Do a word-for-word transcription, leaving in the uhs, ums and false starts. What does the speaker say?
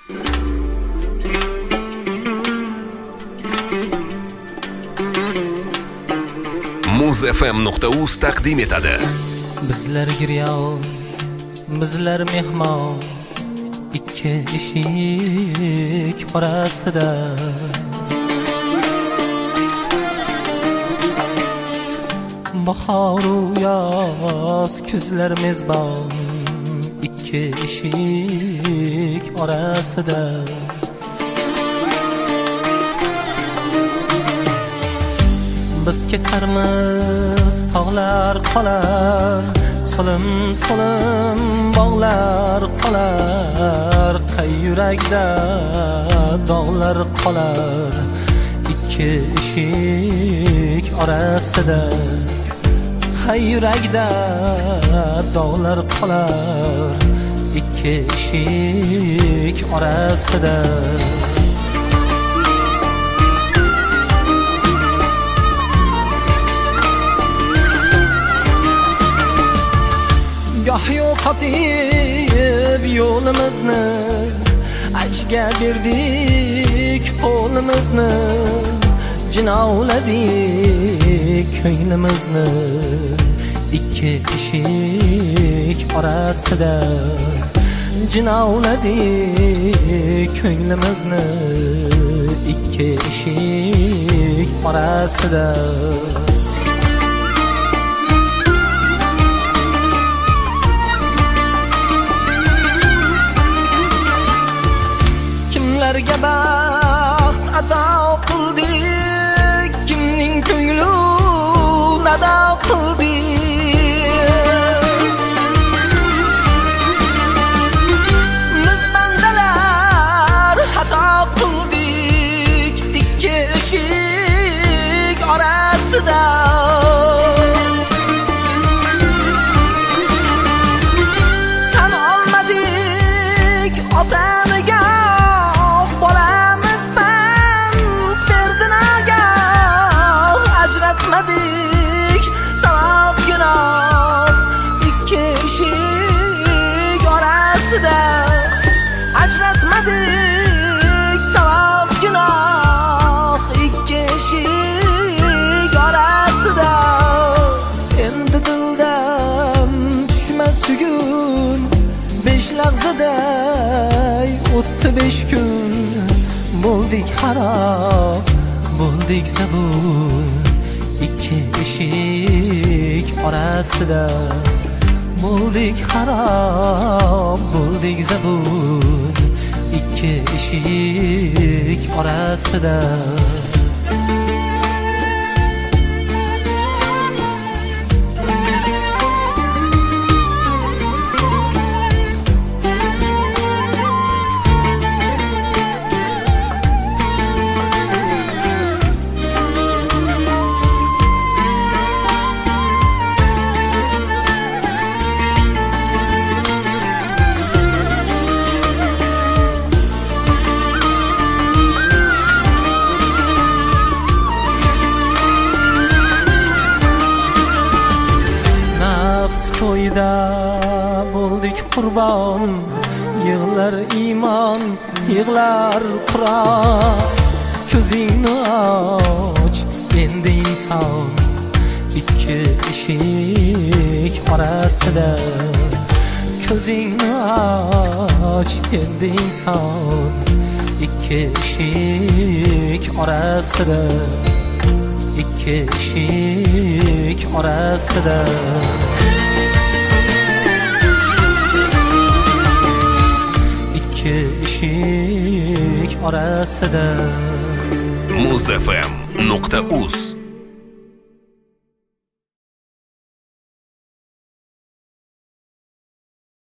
muz f m nuqta uz taqdim etadi. Bizlar giryon, bizlar mehmon, ikki eshik orasida. Bahor u yoz kuzlar mezbon, ikki eshik orasida. Biz ketarmiz tog'lar qolar, solim solim bog'lar qolar, qay yurakda dog'lar qolar, ikki eshik orasida. Qay yurakda dog'lar qolar, ikki eshik orasida. Goh yo'qotib yo'limizni, ajga berdik qo'limizni, jinovladik ko'nglimizni, ikki eshik orasida. Jinovladik ko'nglimizni, ikki eshik orasida. Kimlarga baxt ato qildik, kimning ko'ngli nado qildik. Biz bandalar xato qildik, ikki eshik orasida. Tan olmadik otaniga, savob gunoh ikki eshik orasida. Ajratmadik savob gunoh ikki eshik orasida. Endi dildan tushmas tugun, besh lahzaday o'tdi besh kun. Bo'ldik xarob, bo'ldik zabun, ikki eshik orasida. Bo'ldik xarob, bo'ldik zabun, ikki eshik orasida. To'yda bo'ldik qurbon, yig'lar iymon, yig'lar Qur'on. Ko'zingni och, endi inson, ikki eshik orasida. Ko'zingni och, endi inson, ikki eshik orasida. Ikki eshik orasida. Ikki eshik orasida. muz f m nuqta uz